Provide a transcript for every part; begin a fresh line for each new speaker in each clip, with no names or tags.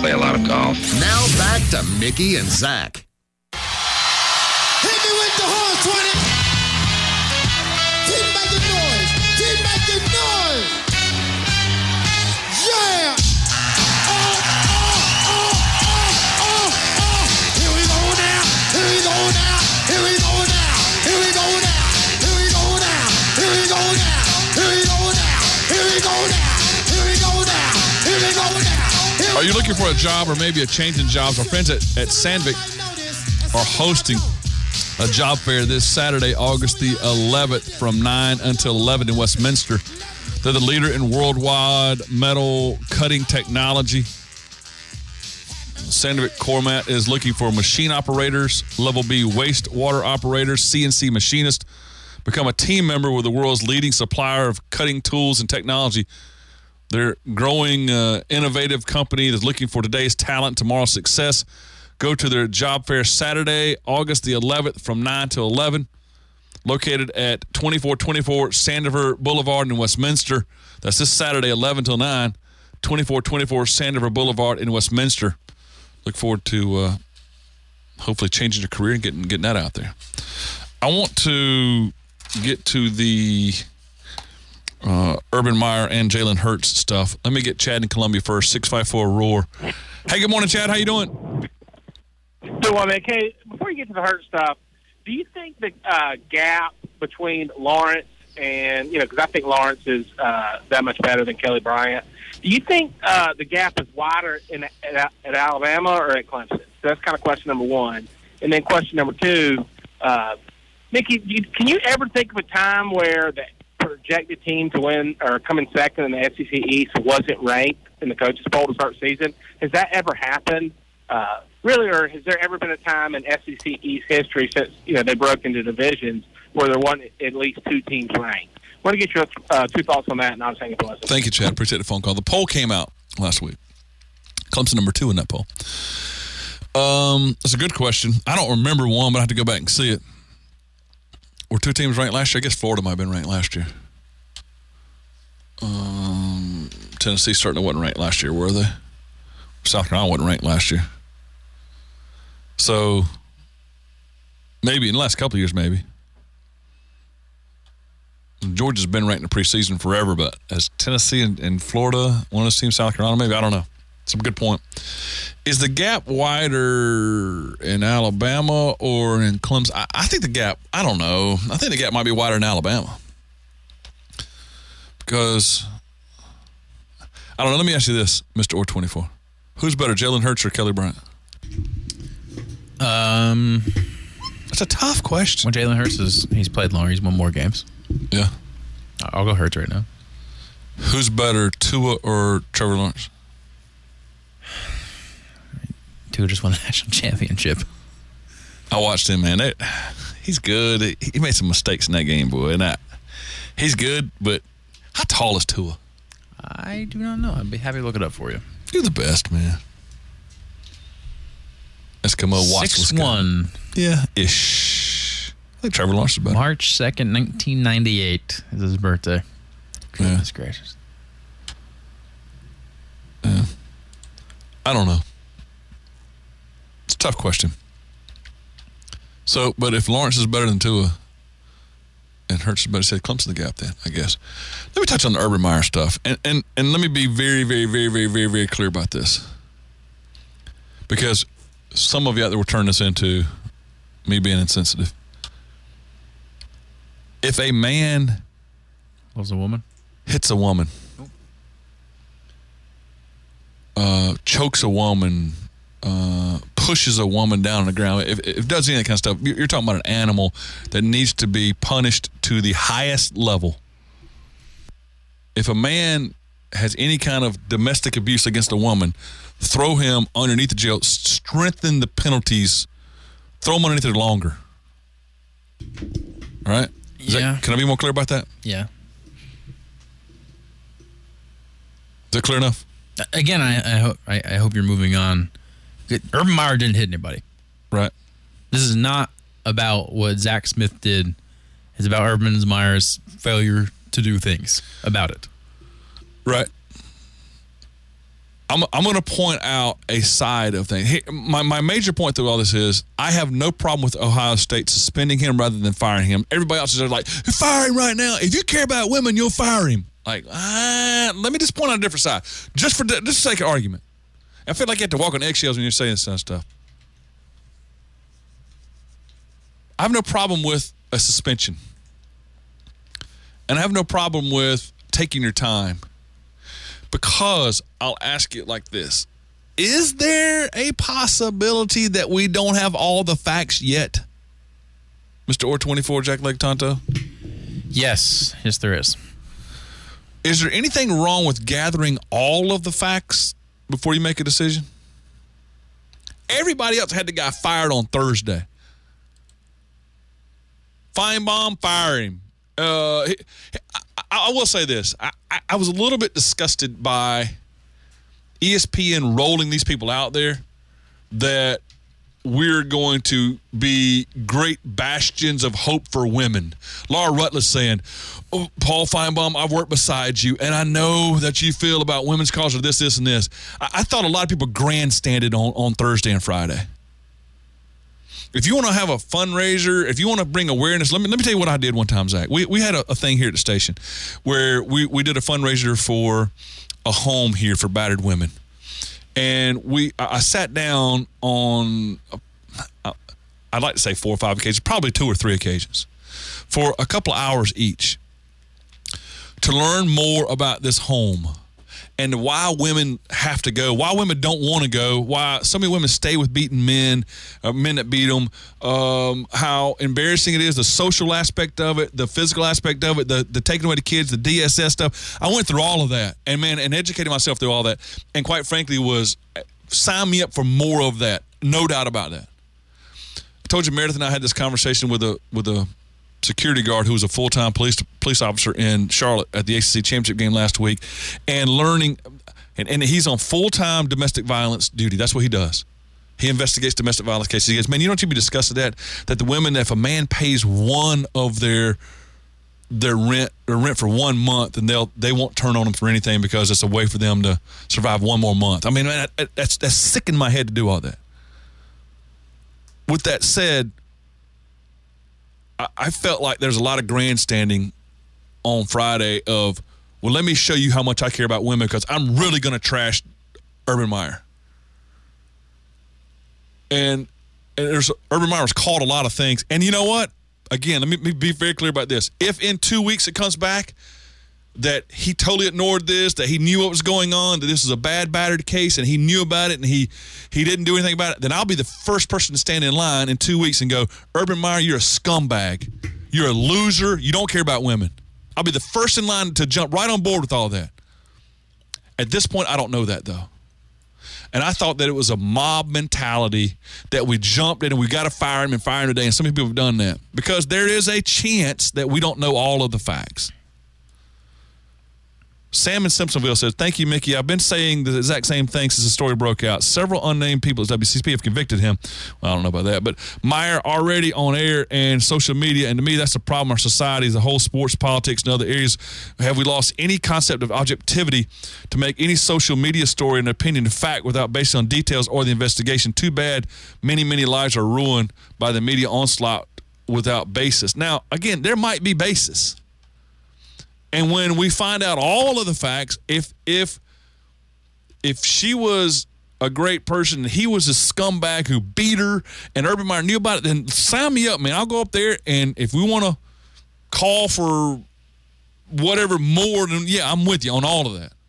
play a lot of golf.
Now back to Mickey and Zach.
Hit me with the horn, 20. Keep making noise. Keep making noise. Yeah. Here we go now. Here we go now. Here we go now. Here we go now. Here we go now. Here we go now. Here we go now. Here we go now. Here we go now. Here we go now.
Are you looking for a job or maybe a change in jobs? Our friends at Sandvik are hosting a job fair this Saturday, August the 11th from 9 until 11 in Westminster. They're the leader in worldwide metal cutting technology. Sandvik Cormat is looking for machine operators, level B wastewater operators, CNC machinists. Become a team member with the world's leading supplier of cutting tools and technology. They're growing, innovative company that's looking for today's talent, tomorrow's success. Go to their job fair Saturday, August the 11th from 9 to 11, located at 2424 Sandiver Boulevard in Westminster. That's this Saturday, 11 till 9, 2424 Sandiver Boulevard in Westminster. Look forward to hopefully changing your career and getting that out there. I want to get to the Urban Meyer and Jalen Hurts stuff. Let me get Chad in Columbia first, 654-ROAR. Hey, good morning, Chad. How you doing?
So, okay, before you get to the Hurt stuff, do you think the gap between Lawrence and, because I think Lawrence is that much better than Kelly Bryant, do you think the gap is wider at Alabama or at Clemson? So that's kind of question number one. And then question number two, Mickey, can you ever think of a time where the projected team to win or come in second in the SEC East wasn't ranked in the coaches poll to start the season? Has that ever happened? Really, or has there ever been a time in SEC East history since they broke into divisions where there wasn't at least two teams ranked? I want to get your two thoughts on that, and I'll take it.
Thank you, Chad. Appreciate the phone call. The poll came out last week. Clemson number 2 in that poll. That's a good question. I don't remember one, but I have to go back and see it. Were two teams ranked last year? I guess Florida might have been ranked last year. Tennessee certainly wasn't ranked last year, were they? South Carolina wasn't ranked last year. So, maybe in the last couple of years, maybe. Georgia's been ranked in the preseason forever, but as Tennessee and Florida, one of those teams, South Carolina, maybe, I don't know. It's a good point. Is the gap wider in Alabama or in Clemson? I think the gap, I don't know. I think the gap might be wider in Alabama. Because, I don't know. Let me ask you this, Mr. Or24. Who's better, Jalen Hurts or Kelly Bryant? That's a tough question.
Well, Jalen Hurts he's played longer. He's won more games.
Yeah.
I'll go Hurts right now.
Who's better, Tua or Trevor Lawrence?
Tua just won the national championship.
I watched him, man. He's good. He made some mistakes in that game, boy. And he's good, but how tall is Tua?
I do not know. I'd be happy to look it up for you.
You're the best, man. Eskimo Watts.
6'1".
Yeah, ish. I think Trevor Lawrence is better.
March 2nd, 1998 is his birthday. Goodness gracious.
Yeah. I don't know. It's a tough question. So, but if Lawrence is better than Tua and Hurts is better, say Clemson the gap then, I guess. Let me touch on the Urban Meyer stuff. And let me be very, very, very, very, very, very clear about this. Because some of you out there will turn this into me being insensitive. If a man
loves a woman,
hits a woman, chokes a woman, pushes a woman down on the ground, if it does any of that kind of stuff, you're talking about an animal that needs to be punished to the highest level. If a man has any kind of domestic abuse against a woman, throw him underneath the jail, strengthen the penalties, throw him underneath it longer. All right? Can I be more clear about that?
Yeah.
Is that clear enough?
Again, I hope you're moving on. Urban Meyer didn't hit anybody.
Right.
This is not about what Zach Smith did. It's about Urban Meyer's failure to do things about it.
Right. I'm going to point out a side of things. My major point through all this is I have no problem with Ohio State suspending him rather than firing him. Everybody else is like, fire him right now. If you care about women, you'll fire him. Like, let me just point out a different side, just for the sake of argument. I feel like you have to walk on eggshells when you're saying this kind of stuff. I have no problem with a suspension. And I have no problem with taking your time. Because I'll ask it like this. Is there a possibility that we don't have all the facts yet? Mr. Or24, Jack Lake Tonto?
Yes, there is.
Is there anything wrong with gathering all of the facts before you make a decision? Everybody else had the guy fired on Thursday. Feinbaum, fire him. I will say this. I was a little bit disgusted by ESPN rolling these people out there that we're going to be great bastions of hope for women. Laura Rutledge saying, Paul Feinbaum, I've worked beside you, and I know that you feel about women's cause of this, and this. I thought a lot of people grandstanded on Thursday and Friday. If you want to have a fundraiser, if you want to bring awareness, let me tell you what I did one time, Zach. We had a thing here at the station where we did a fundraiser for a home here for battered women. And I sat down on, I'd like to say 4 or 5 occasions, probably 2 or 3 occasions, for a couple of hours each to learn more about this home and why women have to go, why women don't want to go, why so many women stay with beaten men, men that beat them, how embarrassing it is, the social aspect of it, the physical aspect of it, the taking away the kids, the DSS stuff. I went through all of that and educated myself through all that, and quite frankly sign me up for more of that, no doubt about that. I told you Meredith and I had this conversation with a security guard who was a full-time police officer in Charlotte at the ACC championship game last week, and learning, and he's on full-time domestic violence duty. That's what he does. He investigates domestic violence cases. He goes, man, you don't need to be discussing that the women, if a man pays one of their rent for 1 month, and they won't turn on them for anything because it's a way for them to survive one more month. I mean, man, that's sick in my head to do all that. With that said, I felt like there's a lot of grandstanding on Friday of, well, let me show you how much I care about women because I'm really going to trash Urban Meyer. And Urban Meyer's called a lot of things. And you know what? Again, let me be very clear about this. If in 2 weeks it comes back that he totally ignored this, that he knew what was going on, that this was a bad battered case and he knew about it and he didn't do anything about it, then I'll be the first person to stand in line in 2 weeks and go, Urban Meyer, you're a scumbag. You're a loser. You don't care about women. I'll be the first in line to jump right on board with all that. At this point, I don't know that, though. And I thought that it was a mob mentality that we jumped in and we got to fire him and fire him today, and some people have done that because there is a chance that we don't know all of the facts. Sam in Simpsonville says, thank you, Mickey. I've been saying the exact same thing since the story broke out. Several unnamed people at WCCP have convicted him. Well, I don't know about that. But Meyer already on air and social media, and to me, that's the problem. Our society, the whole sports, politics, and other areas. Have we lost any concept of objectivity to make any social media story an opinion of fact without based on details or the investigation? Too bad many, many lives are ruined by the media onslaught without basis. Now, again, there might be basis. And when we find out all of the facts, if she was a great person and he was a scumbag who beat her and Urban Meyer knew about it, then sign me up, man. I'll go up there, and if we want to call for whatever more, then yeah, I'm with you on all of that.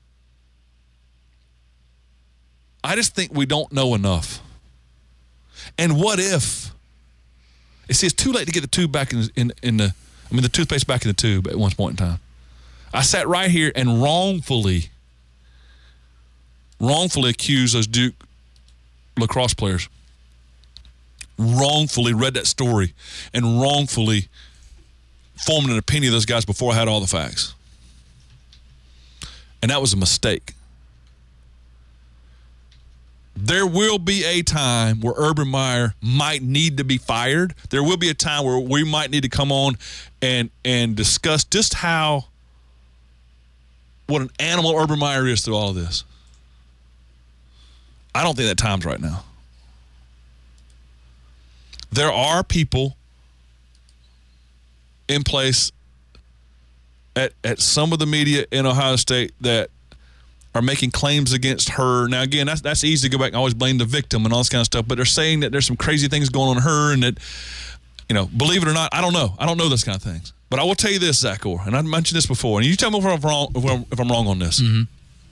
I just think we don't know enough. And what if? It's too late to get the tube back the toothpaste back in the tube at one point in time. I sat right here and wrongfully accused those Duke lacrosse players. Wrongfully read that story and wrongfully formed an opinion of those guys before I had all the facts. And that was a mistake. There will be a time where Urban Meyer might need to be fired. There will be a time where we might need to come on and discuss just what an animal Urban Meyer is through all of this. I don't think that time's right now. There are people in place at some of the media in Ohio State that are making claims against her. Now, again, that's easy to go back and always blame the victim and all this kind of stuff, but they're saying that there's some crazy things going on in her and that, believe it or not, I don't know. I don't know those kind of things. But I will tell you this, Zach Orr, and I mentioned this before, and you tell me if I'm wrong on this.
Mm-hmm.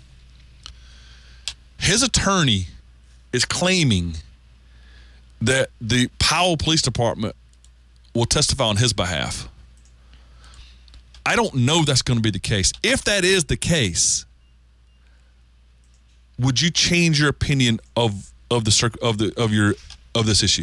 His attorney is claiming that the Powell Police Department will testify on his behalf. I don't know that's going to be the case. If that is the case, would you change your opinion of this issue?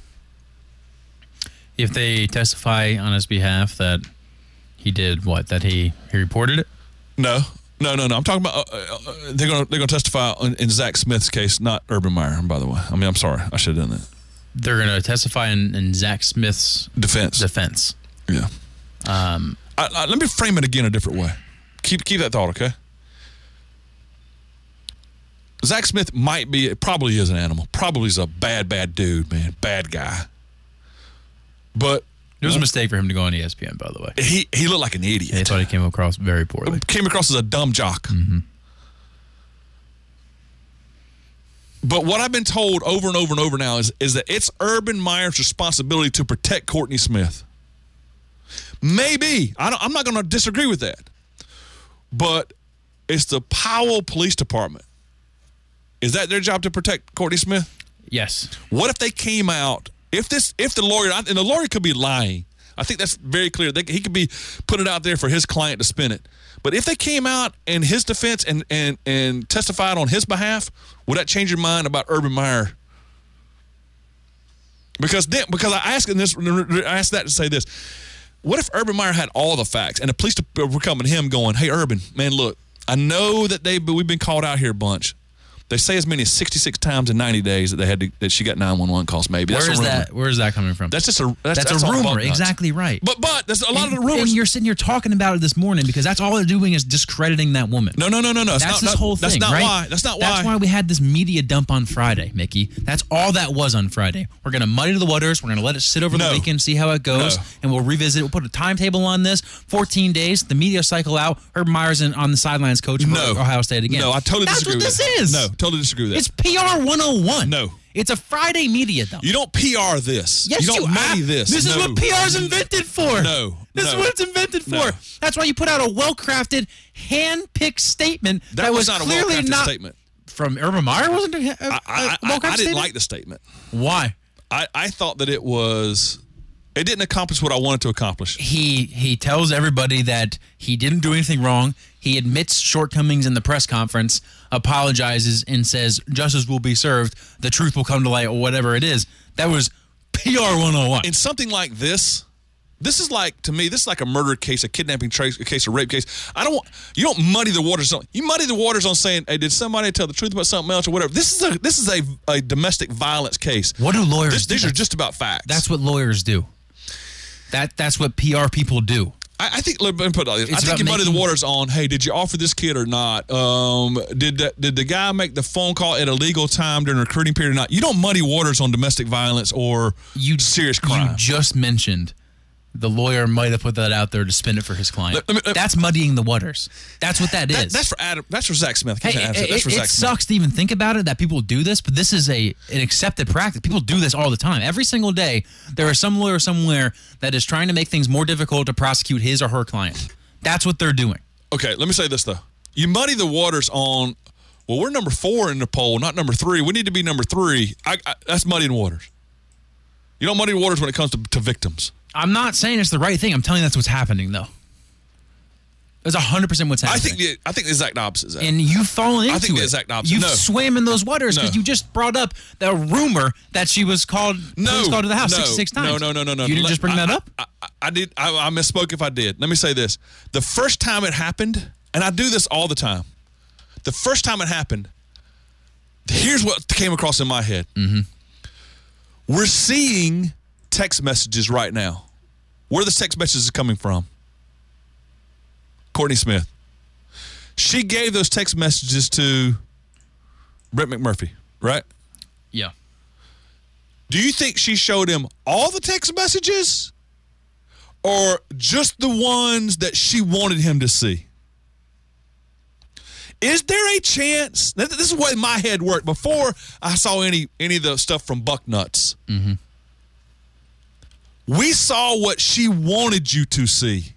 If they testify on his behalf that he did what? That he reported it?
No. I'm talking about they're gonna testify in Zach Smith's case, not Urban Meyer. By the way, I mean I'm sorry, I should have done that.
They're gonna testify in Zach Smith's defense.
Yeah. Let me frame it again a different way. Keep that thought, okay? Zach Smith probably is an animal. Probably is a bad dude, man. Bad guy. But
it was a mistake for him to go on ESPN, by the way.
He looked like an idiot.
I thought he came across very poorly.
Came across as a dumb jock.
Mm-hmm.
But what I've been told over and over and over now is that it's Urban Meyer's responsibility to protect Courtney Smith. Maybe. I'm not going to disagree with that. But it's the Powell Police Department. Is that their job to protect Courtney Smith?
Yes.
What if they came out, if the lawyer, and the lawyer could be lying. I think that's very clear. He could be putting it out there for his client to spin it. But if they came out in his defense and testified on his behalf, would that change your mind about Urban Meyer? Because I asked that to say this. What if Urban Meyer had all the facts and the police were coming to him going, hey, Urban, man, look, I know that we've been called out here a bunch. They say as many as 66 times in 90 days that she got 911 calls. Maybe
where is that coming from?
That's just a
rumor. Exactly right.
But there's a lot of the rumors.
And you're sitting here talking about it this morning because that's all they're doing is discrediting that woman.
No.
That's this whole thing.
That's not
right?
why. That's not why.
That's why we had this media dump on Friday, Mickey. That's all that was on Friday. We're gonna muddy the waters. We're gonna let it sit over the weekend, see how it goes, and we'll revisit it. We'll put a timetable on this. 14 days. The media cycle out. Urban Meyer's on the sidelines coach for Ohio State again.
No, I totally disagree with that.
That's what this is.
No, totally disagree with that.
It's PR 101.
No.
It's a Friday media dump.
You don't PR this.
Yes,
you don't muddy this.
This is what PR's invented for. This is what it's invented for. That's why you put out a well-crafted, hand-picked statement that was
not
clearly
a well-crafted
not
statement.
From Urban Meyer. Wasn't it?
I didn't like the statement.
Why?
I thought that it didn't accomplish what I wanted to accomplish.
He tells everybody that he didn't do anything wrong. He admits shortcomings in the press conference, apologizes, and says justice will be served. The truth will come to light, or whatever it is. That was PR 101.
In something like this is like, to me, this is like a murder case, a kidnapping case, a case, a rape case. You don't muddy the waters. You muddy the waters on saying, hey, did somebody tell the truth about something else or whatever? This is a domestic violence case.
What do lawyers do?
These are just about facts.
That's what lawyers do. That's what PR people do.
I think. Let me put it like this. I think you muddy the waters on. Hey, did you offer this kid or not? Did the guy make the phone call at a legal time during the recruiting period or not? You don't muddy waters on domestic violence or serious crime.
You just mentioned the lawyer might have put that out there to spin it for his client. That's muddying the waters. That's what that is.
That's for Adam. That's for Zach Smith.
Hey, it sucks to even think about it that people do this, but this is an accepted practice. People do this all the time. Every single day, there is some lawyer somewhere that is trying to make things more difficult to prosecute his or her client. That's what they're doing.
Okay, let me say this, though. You muddy the waters on, well, we're number 4 in the poll, not number 3. We need to be number 3. That's muddying waters. You don't muddy the waters when it comes to victims.
I'm not saying it's the right thing. I'm telling you that's what's happening, though. That's 100% what's happening.
I think the exact opposite, Zach.
And you've fallen into it.
I think the exact opposite.
You've swam in those waters because you just brought up the rumor that she was called to the house 66 times.
No.
You didn't just bring that up?
I did. I misspoke if I did. Let me say this. The first time it happened, and I do this all the time, the first time it happened, here's what came across in my head.
Mm-hmm.
We're seeing text messages right now. Where are the text messages coming from? Courtney Smith. She gave those text messages to Brett McMurphy. right?
Yeah.
Do you think she showed him all the text messages or just the ones that she wanted him to see? Is there a chance? This is the way my head worked before I saw any of the stuff from Bucknuts.
Mm-hmm.
We saw what she wanted you to see.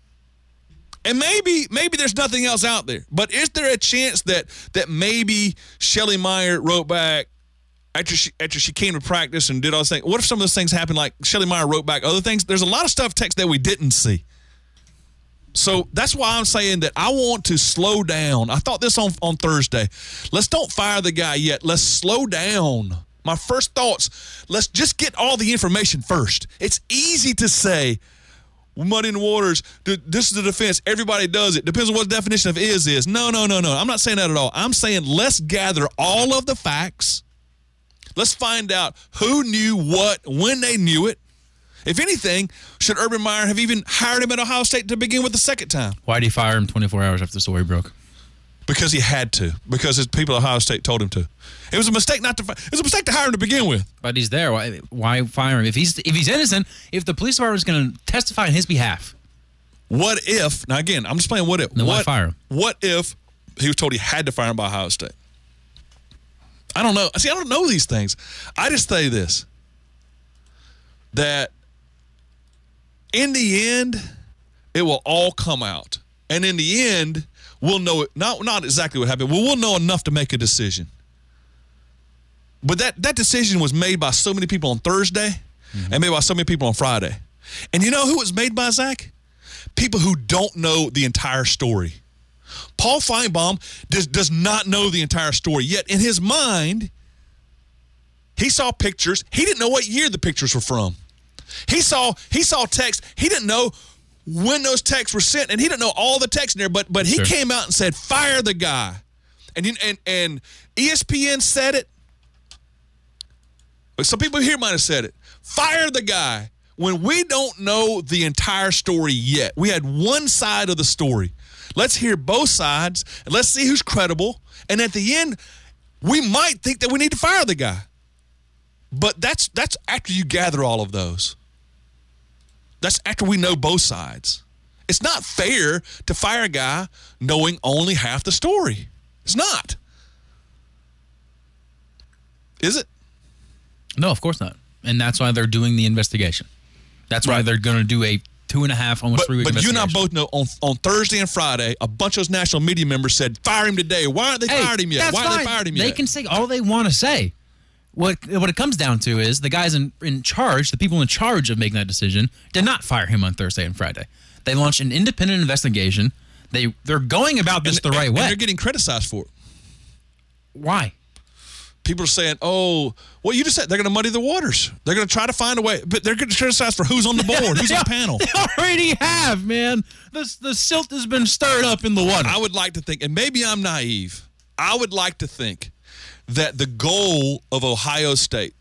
And maybe there's nothing else out there. But is there a chance that maybe Shelly Meyer wrote back after she came to practice and did all this thing? What if some of those things happened, like Shelly Meyer wrote back other things? There's a lot of stuff text that we didn't see. So that's why I'm saying that I want to slow down. I thought this on Thursday. Let's don't fire the guy yet. Let's slow down. My first thoughts, let's just get all the information first. It's easy to say, muddy in the waters, this is the defense, everybody does it. Depends on what the definition of is. No. I'm not saying that at all. I'm saying let's gather all of the facts. Let's find out who knew what, when they knew it. If anything, should Urban Meyer have even hired him at Ohio State to begin with the second time?
Why did he fire him 24 hours after the story broke?
Because he had to. Because his people at Ohio State told him to. It was a mistake not to. It was a mistake to hire him to begin with.
But he's there. Why fire him? If he's innocent, if the police department is going to testify on his behalf,
what if? Now again, I'm just playing what if.
Then why fire him?
What if he was told he had to fire him by Ohio State? I don't know. See, I don't know these things. I just say this: that in the end, it will all come out, and in the end, we'll know it. Not exactly what happened. But we'll know enough to make a decision. But that decision was made by so many people on Thursday and made by so many people on Friday. And you know who it was made by, Zach? People who don't know the entire story. Paul Feinbaum does not know the entire story. Yet in his mind, he saw pictures. He didn't know what year the pictures were from. He saw text. He didn't know when those texts were sent, and he didn't know all the text in there. But he came out and said, "Fire the guy," and ESPN said it. But some people here might have said it. Fire the guy. When we don't know the entire story yet, we had one side of the story. Let's hear both sides, and let's see who's credible. And at the end, we might think that we need to fire the guy. But that's after you gather all of those. That's after we know both sides. It's not fair to fire a guy knowing only half the story. It's not. Is it?
No, of course not. And that's why they're doing the investigation. That's why they're going to do a 2.5, almost 3 week investigation. But you and I both know on Thursday and Friday, a bunch of those national media members said, fire him today. Why aren't they fired him yet? Why aren't they fired him yet? They can say all they want to say. What it comes down to is the guys in charge, the people in charge of making that decision, did not fire him on Thursday and Friday. They launched an independent investigation. They're going about this the right way. And they're getting criticized for it. Why? People are saying, oh, well, you just said they're going to muddy the waters. They're going to try to find a way. But they're going to criticize for who's on the board, who's on the panel. They already have, man. The silt has been stirred up in the water. I would like to think, and maybe I'm naive, I would like to think that the goal of Ohio State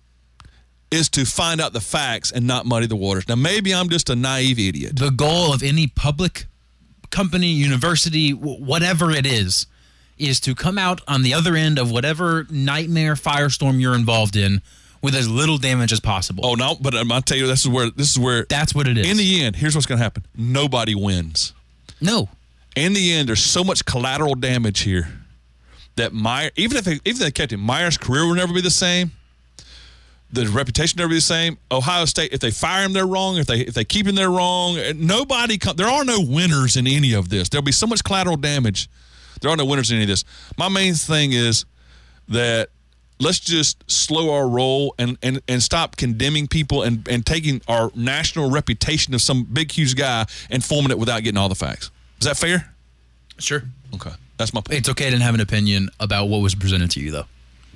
is to find out the facts and not muddy the waters. Now, maybe I'm just a naive idiot. The goal of any public company, university, whatever it is to come out on the other end of whatever nightmare firestorm you're involved in with as little damage as possible. Oh, no, but I'll tell you, this is where that's what it is. In the end, here's what's going to happen. Nobody wins. No. In the end, there's so much collateral damage here that even if they kept him, Meyer's career will never be the same. The reputation will never be the same. Ohio State, if they fire him, they're wrong. If they keep him, they're wrong. There are no winners in any of this. There'll be so much collateral damage. There are no winners in any of this. My main thing is that let's just slow our roll and stop condemning people and taking our national reputation of some big, huge guy and forming it without getting all the facts. Is that fair? Sure. Okay. That's my point. It's okay to have an opinion about what was presented to you, though.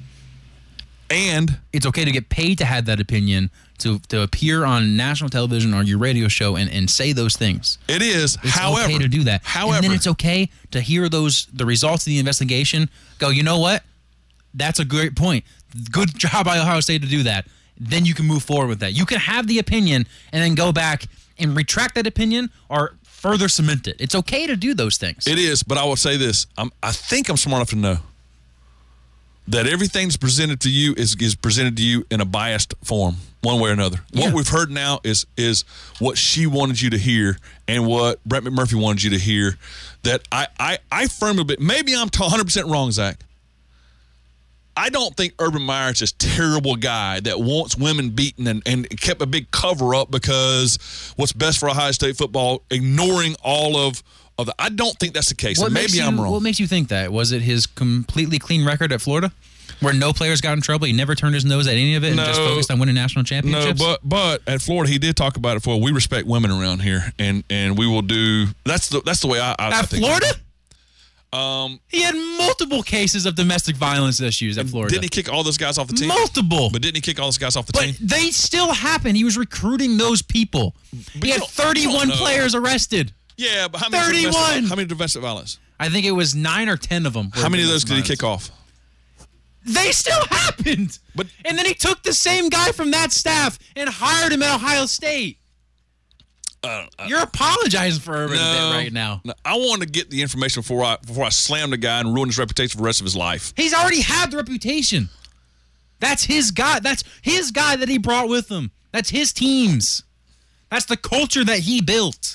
And it's okay to get paid to have that opinion, to appear on national television or your radio show and say those things. It is. It's okay to do that. However, and then it's okay to hear the results of the investigation. Go, you know what? That's a great point. Good job by Ohio State to do that. Then you can move forward with that. You can have the opinion and then go back and retract that opinion or further cement it. It's okay to do those things. It is, but I will say this. I think I'm smart enough to know
that everything that's presented to you is presented to you in a biased form, one way or another. Yeah. What we've heard now is what she wanted you to hear and what Brett McMurphy wanted you to hear. That I firmly believe, maybe I'm 100% wrong, Zach. I don't think Urban Meyer is this terrible guy that wants women beaten and kept a big cover-up because what's best for Ohio State football, ignoring all of the. I don't think that's the case. And maybe I'm wrong.
What makes you think that? Was it his completely clean record at Florida? Where no players got in trouble? He never turned his nose at any of it and just focused on winning national championships?
No, but at Florida, he did talk about it before. We respect women around here, and we will do – that's the way I think.
At Florida? He had multiple cases of domestic violence issues at Florida.
Didn't he kick all those guys off the team?
Multiple.
But didn't he kick all those guys off the team?
But they still happen. He was recruiting those people. He had 31 players arrested.
Yeah, but how many
31?
How many domestic violence?
I think it was 9 or 10 of them.
How many of those did he kick off?
They still happened. And then he took the same guy from that staff and hired him at Ohio State. You're apologizing for Urban right now.
No, I want to get the information before I slam the guy and ruin his reputation for the rest of his life.
He's already had the reputation. That's his guy. That's his guy that he brought with him. That's his teams. That's the culture that he built.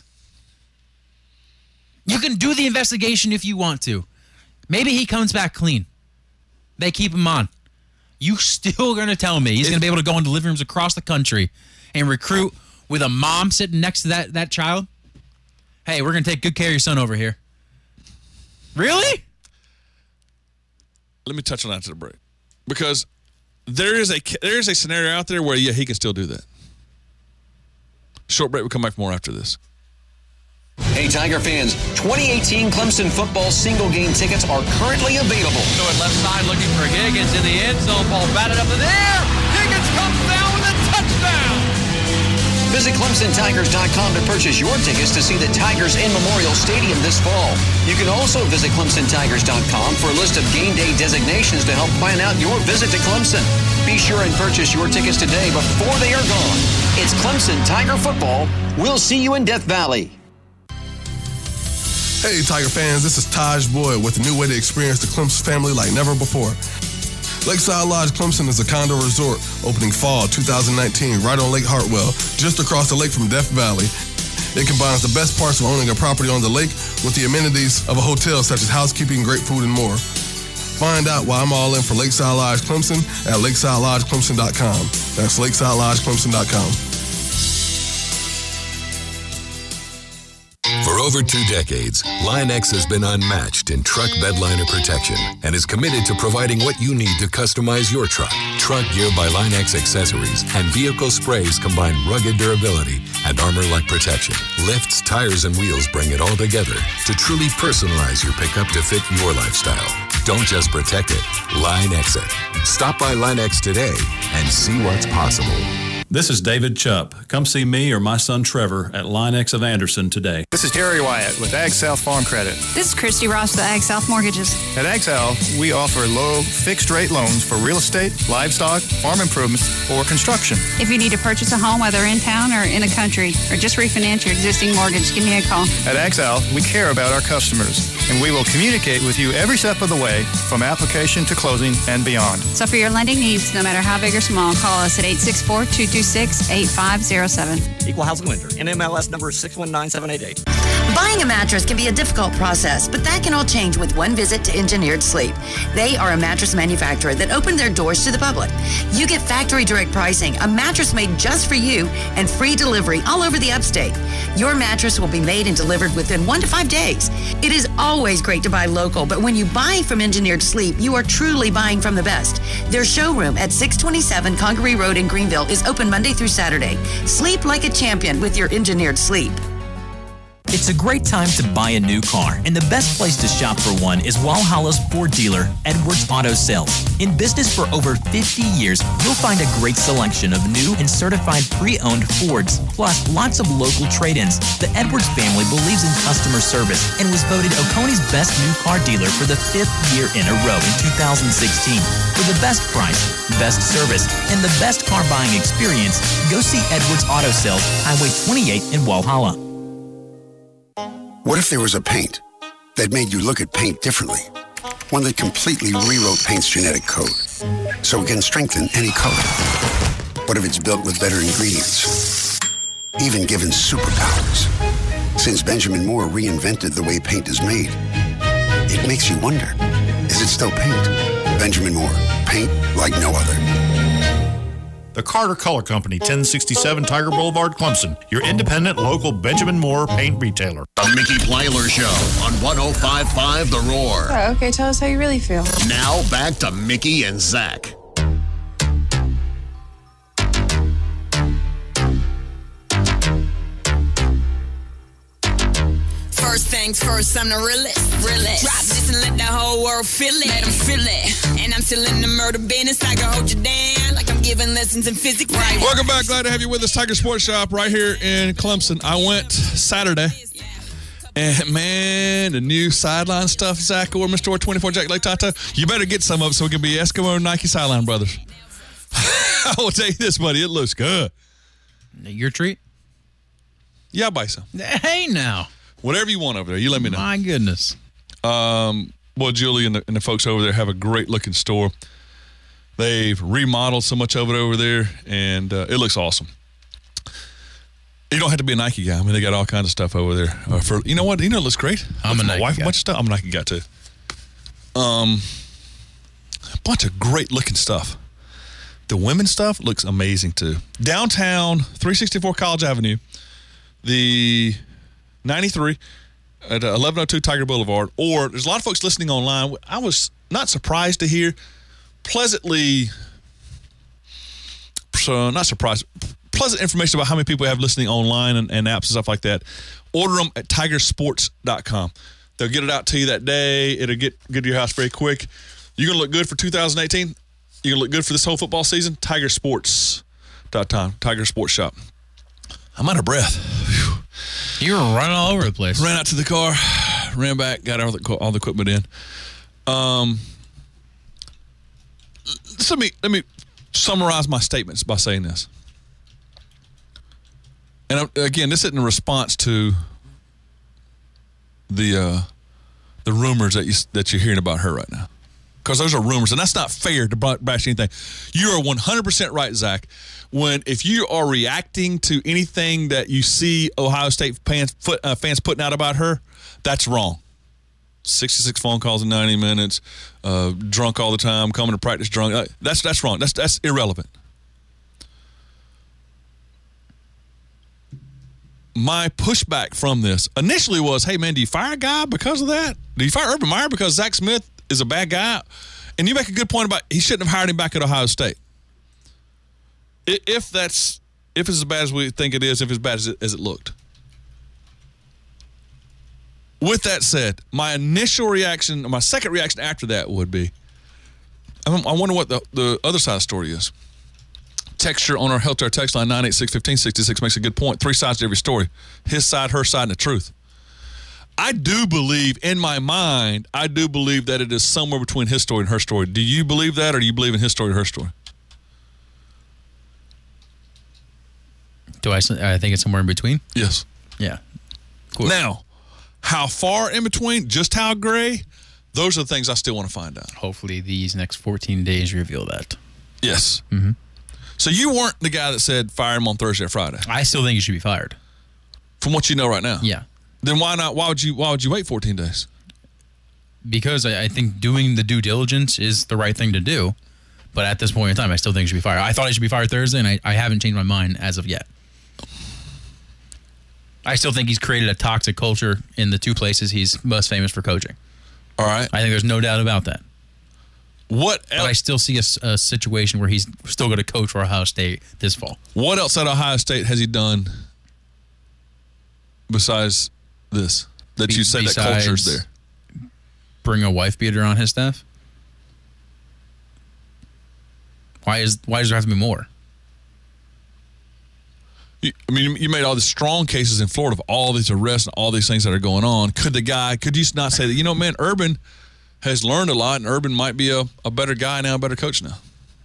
You can do the investigation if you want to. Maybe he comes back clean. They keep him on. You still going to tell me he's going to be able to go into living rooms across the country and recruit with a mom sitting next to that child? Hey, we're going to take good care of your son over here. Really?
Let me touch on that to the break. Because there is a scenario out there where, he can still do that. Short break. We'll come back for more after this.
Hey, Tiger fans, 2018 Clemson football single-game tickets are currently available.
Going left side looking for Higgins in the end zone. Ball batted up in the air. Higgins comes down with a touchdown.
Visit ClemsonTigers.com to purchase your tickets to see the Tigers in Memorial Stadium this fall. You can also visit ClemsonTigers.com for a list of game day designations to help plan out your visit to Clemson. Be sure and purchase your tickets today before they are gone. It's Clemson Tiger football. We'll see you in Death Valley.
Hey, Tiger fans, this is Taj Boyd with a new way to experience the Clemson family like never before. Lakeside Lodge Clemson is a condo resort opening fall 2019 right on Lake Hartwell, just across the lake from Death Valley. It combines the best parts of owning a property on the lake with the amenities of a hotel such as housekeeping, great food, and more. Find out why I'm all in for Lakeside Lodge Clemson at lakesidelodgeclemson.com. That's lakesidelodgeclemson.com.
For over 2 decades, Line-X has been unmatched in truck bedliner protection and is committed to providing what you need to customize your truck. Truck Gear by Line-X accessories and vehicle sprays combine rugged durability and armor-like protection. Lifts, tires, and wheels bring it all together to truly personalize your pickup to fit your lifestyle. Don't just protect it, Line-X it. Stop by Line-X today and see what's possible.
This is David Chupp. Come see me or my son Trevor at Line-X of Anderson today.
This is Terry Wyatt with Ag South Farm Credit.
This is Christy Ross with Ag South Mortgages.
At Ag South, we offer low fixed-rate loans for real estate, livestock, farm improvements, or construction.
If you need to purchase a home, whether in town or in the country, or just refinance your existing mortgage, give me a call.
At Ag South, we care about our customers, and we will communicate with you every step of the way, from application to closing and beyond.
So for your lending needs, no matter how big or small, call us at 864-226-8507.
Equal housing lender. NMLS number 619788.
Buying a mattress can be a difficult process, but that can all change with one visit to Engineered Sleep. They are a mattress manufacturer that opened their doors to the public. You get factory direct pricing, a mattress made just for you, and free delivery all over the upstate. Your mattress will be made and delivered within 1 to 5 days. It is always great to buy local, but when you buy from Engineered Sleep, you are truly buying from the best. Their showroom at 627 Congaree Road in Greenville is open Monday through Saturday. Sleep like a champion with your Engineered Sleep.
It's a great time to buy a new car, and the best place to shop for one is Walhalla's Ford dealer, Edwards Auto Sales. In business for over 50 years, you'll find a great selection of new and certified pre-owned Fords, plus lots of local trade-ins. The Edwards family believes in customer service and was voted Oconee best new car dealer for the 5th year in a row in 2016. For the best price, best service, and the best car buying experience, go see Edwards Auto Sales, Highway 28 in Walhalla.
What if there was a paint that made you look at paint differently? One that completely rewrote paint's genetic code, so it can strengthen any color. What if it's built with better ingredients? Even given superpowers. Since Benjamin Moore reinvented the way paint is made, it makes you wonder, is it still paint? Benjamin Moore, paint like no other.
The Carter Color Company, 1067 Tiger Boulevard, Clemson. Your independent local Benjamin Moore paint retailer.
The Mickey Plyler Show on 105.5 The Roar.
Oh, okay, tell us how you really feel.
Now back to Mickey and Zach.
First things first, I'm the realest. Drop this and let the whole world feel it. Let them feel it. And I'm still in the murder business. I can hold you down like I'm giving lessons in physics. Right.
Welcome back. Glad to have you with us. Tiger Sports Shop right here in Clemson. I went Saturday. And, man, the new sideline stuff, Zach or Mr. 24 Jack Lake Tato, you better get some of it so we can be Eskimo and Nike Sideline Brothers. I will tell you this, buddy. It looks good.
Your treat?
Yeah, I'll buy some.
Hey, now.
Whatever you want over there, you let me know.
My goodness.
Well, Julie and the folks over there have a great-looking store. They've remodeled so much of it over there, and it looks awesome. You don't have to be a Nike guy. I mean, they got all kinds of stuff over there. You know what? You know, it looks great.
I'm a Nike
wife,
guy.
A bunch of stuff. I'm a Nike guy, too. A bunch of great-looking stuff. The women's stuff looks amazing, too. Downtown, 364 College Avenue, the 93 at 1102 Tiger Boulevard, or there's a lot of folks listening online. I was not surprised to hear, pleasant information about how many people have listening online and apps and stuff like that. Order them at tigersports.com. They'll get it out to you that day. It'll get to your house very quick. You're going to look good for 2018. You're going to look good for this whole football season. Tigersports.com, Tiger Sports Shop. I'm out of breath. Whew.
You were running all over the place.
Ran out to the car, ran back, got all the equipment in. Let me summarize my statements by saying this. And again, this isn't a response to the rumors that you're hearing about her right now, because those are rumors, and that's not fair to bash anything. You are 100% right, Zach. If you are reacting to anything that you see Ohio State fans putting out about her, that's wrong. 66 phone calls in 90 minutes, drunk all the time, coming to practice drunk. That's wrong. That's irrelevant. My pushback from this initially was, hey, man, do you fire a guy because of that? Do you fire Urban Meyer because Zach Smith is a bad guy? And you make a good point about he shouldn't have hired him back at Ohio State. If it's as bad as we think it is, if it's as bad as it looked. With that said, my initial reaction, or my second reaction after that would be, I wonder what the other side of the story is. Texture on our text line 986-1566 makes a good point. 3 sides to every story. His side, her side, and the truth. I do believe, in my mind, that it is somewhere between his story and her story. Do you believe that, or do you believe in his story or her story?
I think it's somewhere in between?
Yes.
Yeah.
Cool. Now, how far in between, just how gray, those are the things I still want to find out.
Hopefully these next 14 days reveal that.
Yes.
Mm-hmm.
So you weren't the guy that said fire him on Thursday or Friday?
I still think he should be fired.
From what you know right now?
Yeah.
Then why not? Why would you wait 14 days?
Because I think doing the due diligence is the right thing to do. But at this point in time, I still think he should be fired. I thought he should be fired Thursday, and I haven't changed my mind as of yet. I still think he's created a toxic culture in the 2 places he's most famous for coaching.
All right.
I think there's no doubt about that.
What else?
But I still see a situation where he's still going to coach for Ohio State this fall.
What else at Ohio State has he done besides this that you said that culture's there?
Bring a wife beater on his staff? Why does there have to be more?
You made all these strong cases in Florida of all these arrests and all these things that are going on. Could you not say that, man, Urban has learned a lot, and Urban might be a better guy now, a better coach now?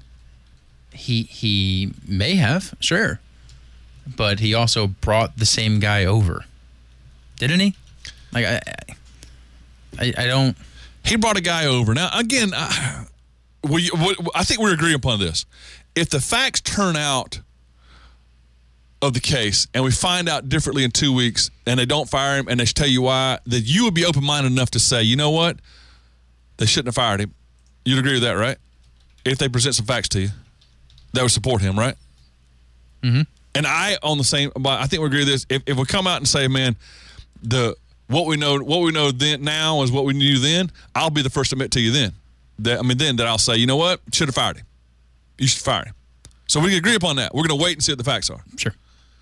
He may have, sure. But he also brought the same guy over. Didn't he? Like, I don't...
He brought a guy over. Now, again, I think we agree upon this. If the facts turn out of the case and we find out differently in 2 weeks and they don't fire him and they tell you why, that you would be open-minded enough to say, you know what, they shouldn't have fired him. You'd agree with that, right? If they present some facts to you that would support him, right?
Mm-hmm.
And I think we agree with this. If we come out and say, man, what we know then now is what we knew then, I'll be the first to admit to you then. That I'll say, you know what, should have fired him. You should fire him. So we can agree upon that. We're going to wait and see what the facts are.
Sure.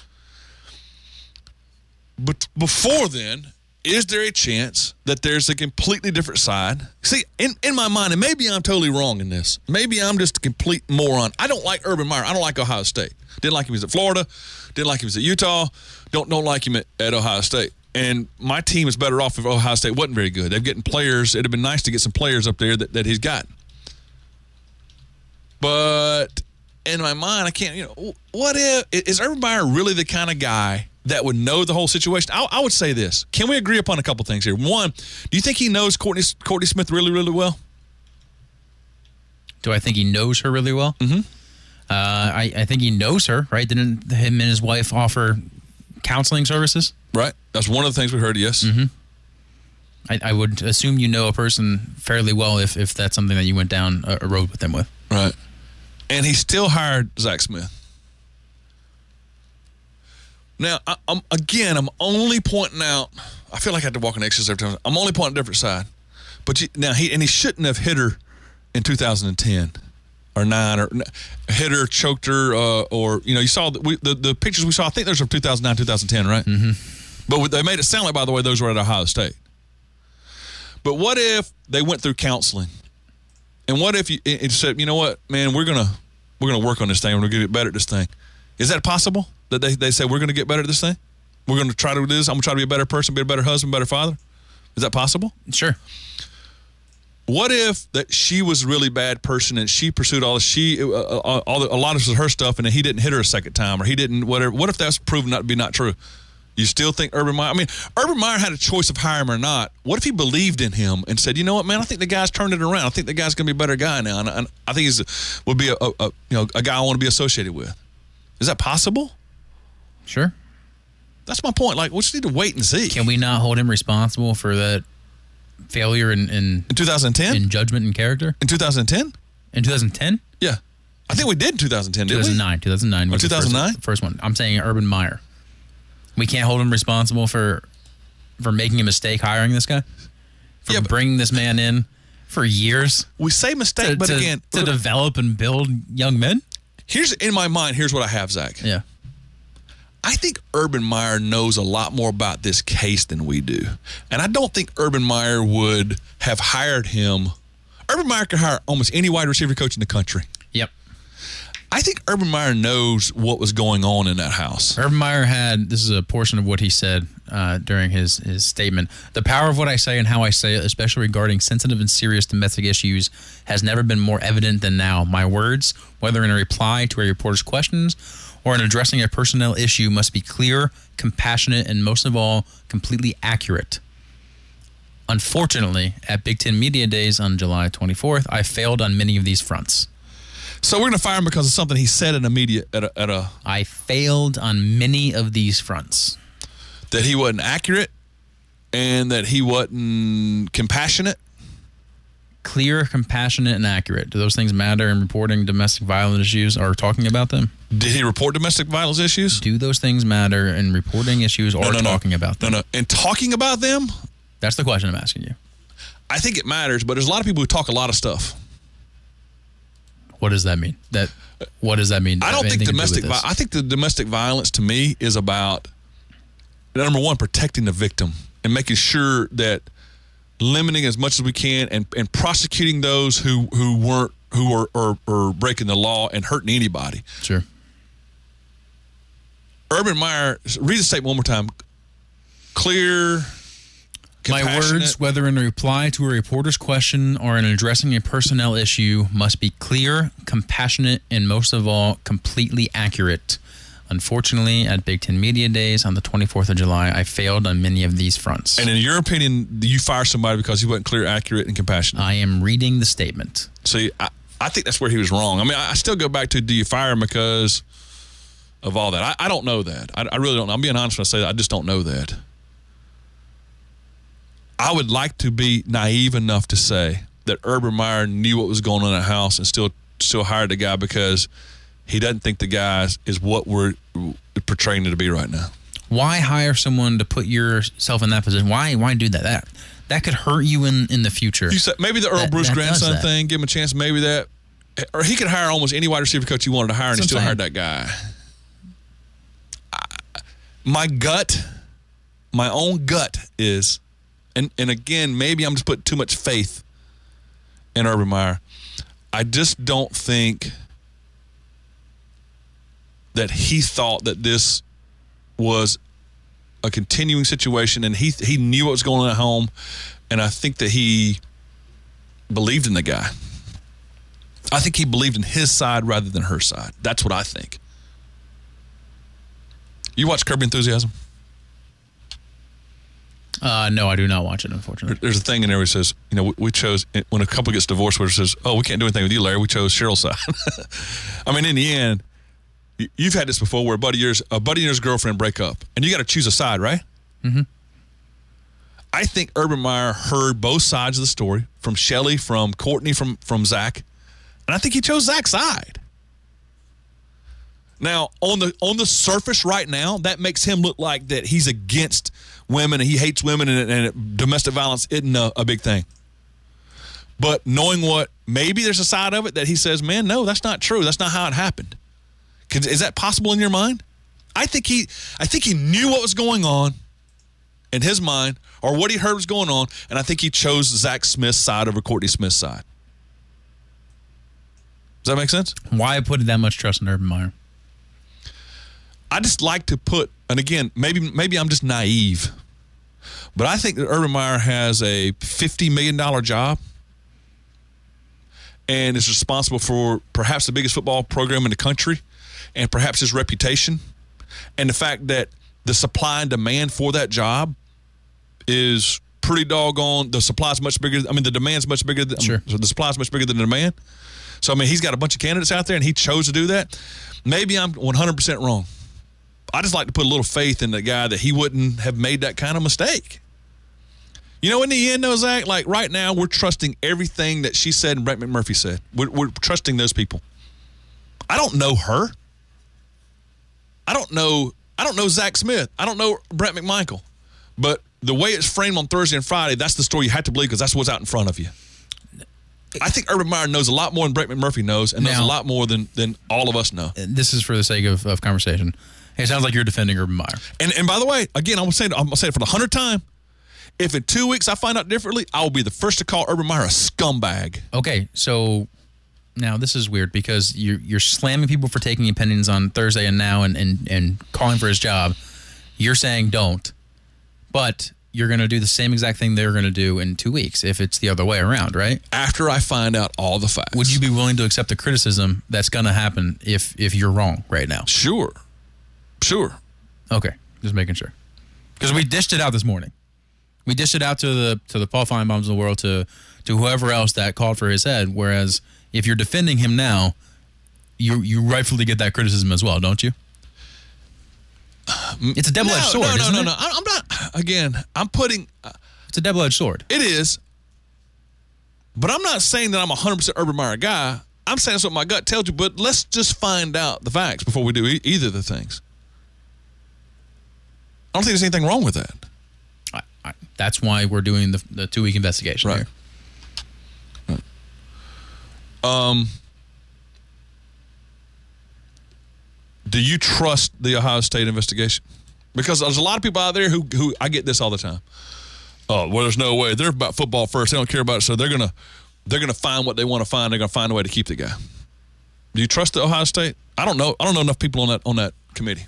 But before then, is there a chance that there's a completely different side? See, in my mind, and maybe I'm totally wrong in this. Maybe I'm just a complete moron. I don't like Urban Meyer. I don't like Ohio State. Didn't like him when he was at Florida. Didn't like him when he was at Utah. Don't like him at Ohio State. And my team is better off if Ohio State wasn't very good. They're getting players. It'd have been nice to get some players up there that he's got. But in my mind, I can't, what if, is Urban Meyer really the kind of guy that would know the whole situation? I would say this. Can we agree upon a couple things here? One, do you think he knows Courtney Smith really, really well?
Do I think he knows her really well?
Mm-hmm.
I think he knows her, right? Didn't him and his wife offer counseling services?
Right. That's one of the things we heard, yes.
Mm-hmm. I would assume you know a person fairly well if that's something that you went down a road with them with.
Right. And he still hired Zach Smith. Now, I'm only pointing out, I feel like I have to walk an exercise every time. I'm only pointing a different side. But he shouldn't have hit her in 2010 or 9 or hit her, choked her, or, you saw the pictures we saw, I think those were 2009, 2010, right?
Mm-hmm.
But they made it sound like, by the way, those were at Ohio State. But what if they went through counseling? And what if you said, you know what, man, we're gonna work on this thing. We're gonna get better at this thing. Is that possible? That they say we're gonna get better at this thing? We're gonna try to do this. I'm gonna try to be a better person, be a better husband, better father. Is that possible?
Sure.
What if that she was a really bad person and she pursued a lot of her stuff and then he didn't hit her a second time or he didn't whatever? What if that's proven not to be not true? You still think Urban Meyer? I mean, Urban Meyer had a choice of hiring him or not. What if he believed in him and said, you know what, man, I think the guy's turned it around. I think the guy's going to be a better guy now, and I think would be a guy I want to be associated with. Is that possible?
Sure.
That's my point. Like, we just need to wait and see.
Can we not hold him responsible for that failure in
2010?
In judgment and character?
In 2010?
In 2010?
Yeah. I think we did in 2010, didn't
2009. 2009 was
2009?
the first one. I'm saying Urban Meyer. We can't hold him responsible for making a mistake hiring this guy? For bringing this man in for years?
We say mistake, but again...
To develop and build young men?
In my mind, here's what I have, Zach.
Yeah.
I think Urban Meyer knows a lot more about this case than we do. And I don't think Urban Meyer would have hired him. Urban Meyer could hire almost any wide receiver coach in the country.
Yep.
I think Urban Meyer knows what was going on in that house.
Urban Meyer this is a portion of what he said during his statement. The power of what I say and how I say it, especially regarding sensitive and serious domestic issues, has never been more evident than now. My words, whether in a reply to a reporter's questions or in addressing a personnel issue, must be clear, compassionate, and most of all, completely accurate. Unfortunately, at Big Ten Media Days on July 24th, I failed on many of these fronts.
So we're going to fire him because of something he said in a media
I failed on many of these fronts.
That he wasn't accurate and that he wasn't compassionate?
Clear, compassionate, and accurate. Do those things matter in reporting domestic violence issues or talking about them?
Did he report domestic violence issues?
Do those things matter in reporting issues or talking about them?
No. And talking about them?
That's the question I'm asking you.
I think it matters, but there's a lot of people who talk a lot of stuff.
What does that mean? What does that mean?
I don't think I think the domestic violence to me is about, number one, protecting the victim and making sure that limiting as much as we can and prosecuting those who are breaking the law and hurting anybody.
Sure.
Urban Meyer, read the statement one more time. Clear.
My words, whether in a reply to a reporter's question or in addressing a personnel issue, must be clear, compassionate, and most of all, completely accurate. Unfortunately, at Big Ten Media Days on the 24th of July, I failed on many of these fronts.
And in your opinion, do you fire somebody because he wasn't clear, accurate, and compassionate?
I am reading the statement.
See, I think that's where he was wrong. I mean, I still go back to, do you fire him because of all that? I don't know that. I really don't know. I'm being honest when I say that. I just don't know that. I would like to be naive enough to say that Urban Meyer knew what was going on in the house and still hired the guy because he doesn't think the guy is what we're portraying it to be right now.
Why hire someone to put yourself in that position? Why do that? That could hurt you in the future.
You said maybe the Earl Bruce grandson thing, give him a chance. Maybe that, or he could hire almost any wide receiver coach he wanted to hire, and he still hired that guy. My own gut is, and again, maybe I'm just putting too much faith in Urban Meyer. I just don't think that he thought that this was a continuing situation, and he knew what was going on at home, and I think that he believed in the guy. I think he believed in his side rather than her side. That's what I think. You watch Curb Your Enthusiasm?
No, I do not watch it, unfortunately.
There's a thing in there where it says, we chose, when a couple gets divorced, where it says, we can't do anything with you, Larry. We chose Cheryl's side. I mean, in the end, you've had this before where a buddy and his girlfriend break up, and you got to choose a side, right?
Mm-hmm.
I think Urban Meyer heard both sides of the story, from Shelley, from Courtney, from Zach, and I think he chose Zach's side. Now, on the surface right now, that makes him look like that he's against women and he hates women and domestic violence isn't a big thing. But knowing what, maybe there's a side of it that he says, man, no, that's not true. That's not how it happened. Is that possible in your mind? I think he knew what was going on in his mind, or what he heard was going on, and I think he chose Zach Smith's side over Courtney Smith's side. Does that make sense?
Why put that much trust in Urban Meyer?
I just like to put, and again, maybe I'm just naive, but I think that Urban Meyer has a $50 million job and is responsible for perhaps the biggest football program in the country, and perhaps his reputation, and the fact that the supply and demand for that job is pretty doggone. The supply is much bigger. I mean, the demand's much bigger.
Sure.
So the supply is much bigger than the demand. So, I mean, he's got a bunch of candidates out there, and he chose to do that. Maybe I'm 100% wrong. I just like to put a little faith in the guy that he wouldn't have made that kind of mistake. In the end, though, Zach, like right now, we're trusting everything that she said and Brett McMurphy said. We're trusting those people. I don't know her. I don't know Zach Smith. I don't know Brett McMichael. But the way it's framed on Thursday and Friday, that's the story you have to believe because that's what's out in front of you. I think Urban Meyer knows a lot more than Brett McMurphy knows, and knows a lot more than all of us know.
This is for the sake of conversation. It sounds like you're defending Urban Meyer.
And by the way, again, I'm gonna say it for the 100th time. If in 2 weeks I find out differently, I will be the first to call Urban Meyer a scumbag.
Okay, so now this is weird because you're slamming people for taking opinions on Thursday and now and calling for his job. You're saying don't, but you're going to do the same exact thing they're going to do in 2 weeks if it's the other way around, right?
After I find out all the facts.
Would you be willing to accept the criticism that's going to happen if you're wrong right now?
Sure.
Okay, just making sure. Because we dished it out this morning. We dished it out to the Paul Feinbaums of the world, to whoever else that called for his head, whereas if you're defending him now, you rightfully get that criticism as well, don't you? It's a double-edged sword, isn't it?
No. I'm not. Again, I'm putting.
It's a double-edged sword.
It is. But I'm not saying that I'm a 100% Urban Meyer guy. I'm saying that's what my gut tells you. But let's just find out the facts before we do either of the things. I don't think there's anything wrong with that.
That's why we're doing the 2-week investigation.
Right.
Here.
Do you trust the Ohio State investigation? Because there's a lot of people out there who I get this all the time. Oh, well, there's no way. They're about football first. They don't care about it, so they're gonna find what they want to find. They're gonna find a way to keep the guy. Do you trust the Ohio State? I don't know. I don't know enough people on that committee.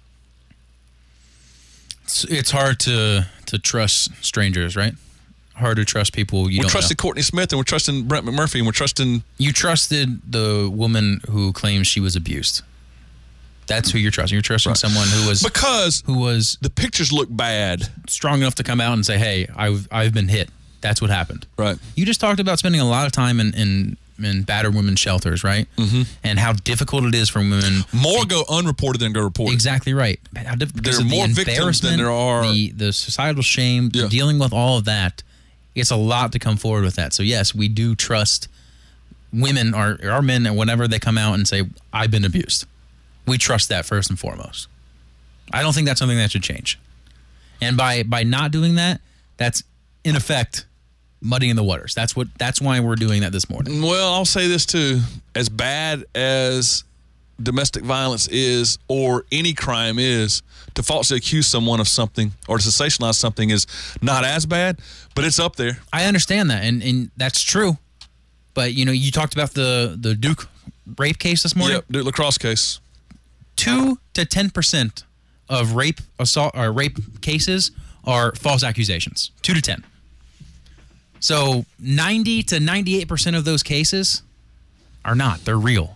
It's hard to trust strangers, right? Hard to trust people you don't know.
We're trusting Courtney Smith, and we're trusting Brett McMurphy, and we're trusting.
You trusted the woman who claims she was abused. That's who you're trusting. You're trusting someone who was
the pictures look bad,
strong enough to come out and say, "Hey, I've been hit." That's what happened.
Right.
You just talked about spending a lot of time in battered women's shelters, right?
Mm-hmm.
And how difficult it is for women.
More go unreported than go reported.
Exactly right.
There are more victims than there are.
The societal shame, dealing with all of that. It's a lot to come forward with that. So yes, we do trust women or our men, and whenever they come out and say, "I've been abused," we trust that first and foremost. I don't think that's something that should change. And by not doing that, that's in effect muddying the waters. That's why we're doing that this morning.
Well, I'll say this too: as bad as domestic violence is, or any crime is, to falsely accuse someone of something or to sensationalize something is not as bad, but it's up there.
I understand that, and that's true. But, you talked about the Duke rape case this morning?
Yep, Duke lacrosse case.
2 to 10% of rape cases are false accusations. 2 to 10. So 90 to 98% of those cases are not. They're real.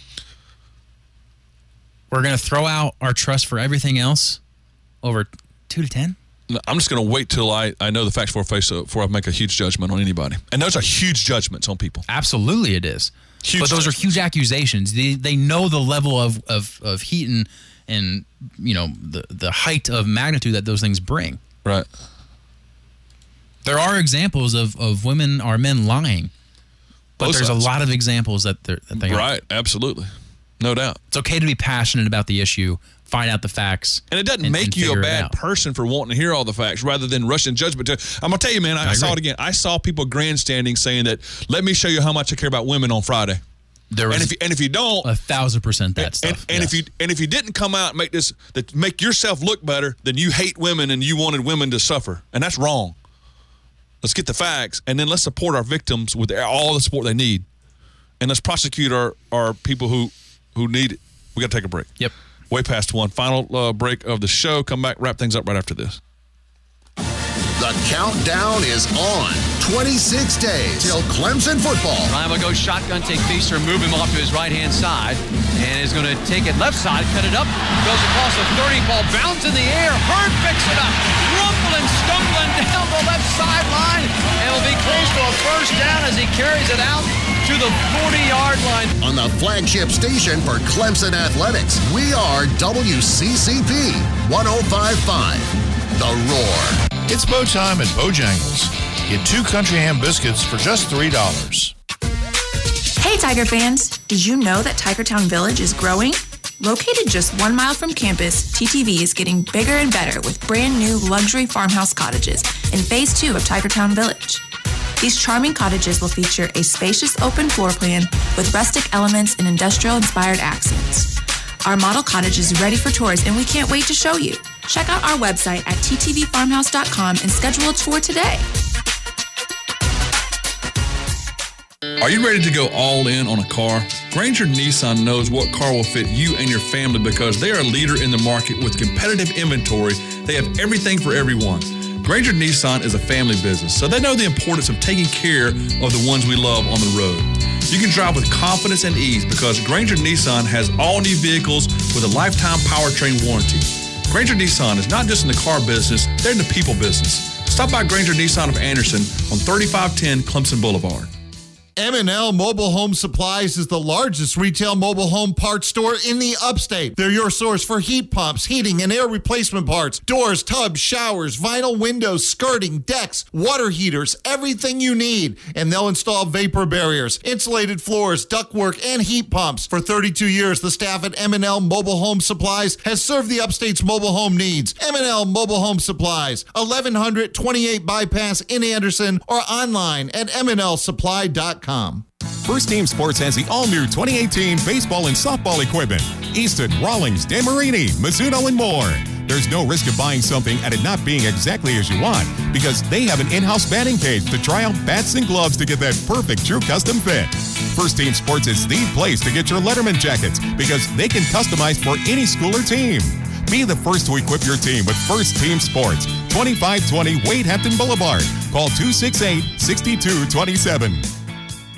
We're going to throw out our trust for everything else over 2 to 10?
I'm just going to wait till I know the facts before I make a huge judgment on anybody. And those are huge judgments on people.
Absolutely it is.
Huge
but those are huge accusations. They know the level of heat and the height of magnitude that those things bring.
Right.
There are examples of women or men lying. But
Both
there's
sides.
a lot of examples that they are.
Right, absolutely. No doubt.
It's okay to be passionate about the issue, find out the facts.
And it doesn't make you a bad person for wanting to hear all the facts rather than rushing judgment. I'm going to tell you, man, I saw it again. I saw people grandstanding saying that, let me show you how much I care about women on Friday. And if you don't,
1,000% that stuff.
And if you didn't come out and make yourself look better, then you hate women and you wanted women to suffer. And that's wrong. Let's get the facts, and then let's support our victims with all the support they need. And let's prosecute our people who need it. We got to take a break.
Yep.
Way past one. Final break of the show. Come back, wrap things up right after this.
The countdown is on. 26 days till Clemson football.
Ryan will go shotgun, take Feaster, move him off to his right-hand side, and is going to take it left side, cut it up, goes across the 30, ball bounds in the air. Hurd picks it up, rumbling, stumbling down the left sideline, and will be close to a first down as he carries it out to the 40-yard line.
On the flagship station for Clemson Athletics, we are WCCP 105.5. The Roar.
It's Bo time at Bojangles. Get 2 country ham biscuits for just $3.
Hey Tiger fans, did you know that Tigertown Village is growing? Located just 1 mile from campus, TTV is getting bigger and better with brand new luxury farmhouse cottages in Phase 2 of Tigertown Village. These charming cottages will feature a spacious open floor plan with rustic elements and industrial-inspired accents. Our model cottage is ready for tours, and we can't wait to show you. Check out our website at ttvfarmhouse.com and schedule a tour today.
Are you ready to go all in on a car? Granger Nissan knows what car will fit you and your family because they are a leader in the market with competitive inventory. They have everything for everyone. Granger Nissan is a family business, so they know the importance of taking care of the ones we love on the road. You can drive with confidence and ease because Granger Nissan has all new vehicles with a lifetime powertrain warranty. Granger Nissan is not just in the car business, they're in the people business. Stop by Granger Nissan of Anderson on 3510 Clemson Boulevard.
M&L Mobile Home Supplies is the largest retail mobile home parts store in the upstate. They're your source for heat pumps, heating, and air replacement parts, doors, tubs, showers, vinyl windows, skirting, decks, water heaters, everything you need. And they'll install vapor barriers, insulated floors, ductwork, and heat pumps. For 32 years, the staff at M&L Mobile Home Supplies has served the upstate's mobile home needs. M&L Mobile Home Supplies, 1100 28 Bypass in Anderson, or online at mnlsupply.com.
First Team Sports has the all-new 2018 baseball and softball equipment. Easton, Rawlings, Dan Marini, Mizuno, and more. There's no risk of buying something and it not being exactly as you want because they have an in-house batting cage to try out bats and gloves to get that perfect true custom fit. First Team Sports is the place to get your Letterman jackets because they can customize for any school or team. Be the first to equip your team with First Team Sports. 2520 Wade Hampton Boulevard. Call 268-6227.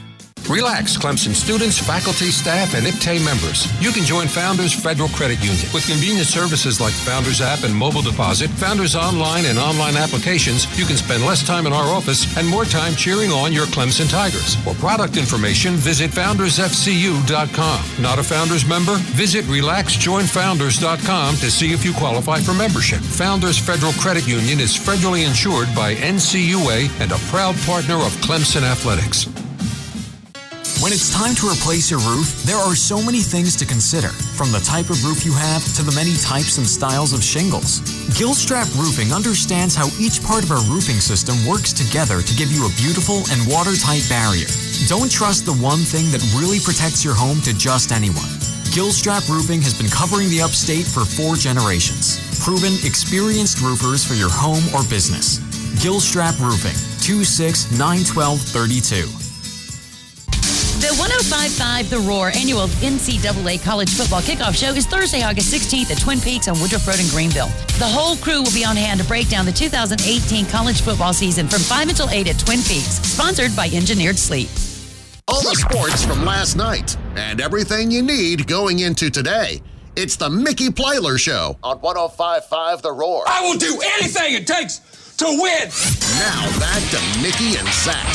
Relax, Clemson students, faculty, staff, and IPTAY members. You can join Founders Federal Credit Union. With convenient services like Founders app and mobile deposit, Founders online and online applications, you can spend less time in our office and more time cheering on your Clemson Tigers. For product information, visit foundersfcu.com. Not a Founders member? Visit relaxjoinfounders.com to see if you qualify for membership. Founders Federal Credit Union is federally insured by NCUA and a proud partner of Clemson Athletics.
When it's time to replace your roof, there are so many things to consider, from the type of roof you have to the many types and styles of shingles. Gilstrap Roofing understands how each part of our roofing system works together to give you a beautiful and watertight barrier. Don't trust the one thing that really protects your home to just anyone. Gilstrap Roofing has been covering the upstate for 4 generations. Proven, experienced roofers for your home or business. Gilstrap Roofing, 2691232.
The 105.5 The Roar annual NCAA college football kickoff show is Thursday, August 16th at Twin Peaks on Woodruff Road in Greenville. The whole crew will be on hand to break down the 2018 college football season from 5 until 8 at Twin Peaks, sponsored by Engineered Sleep.
All the sports from last night and everything you need going into today. It's the Mickey Plyler Show on 105.5 The Roar.
I will do anything it takes to win.
Now back to Mickey and Zach.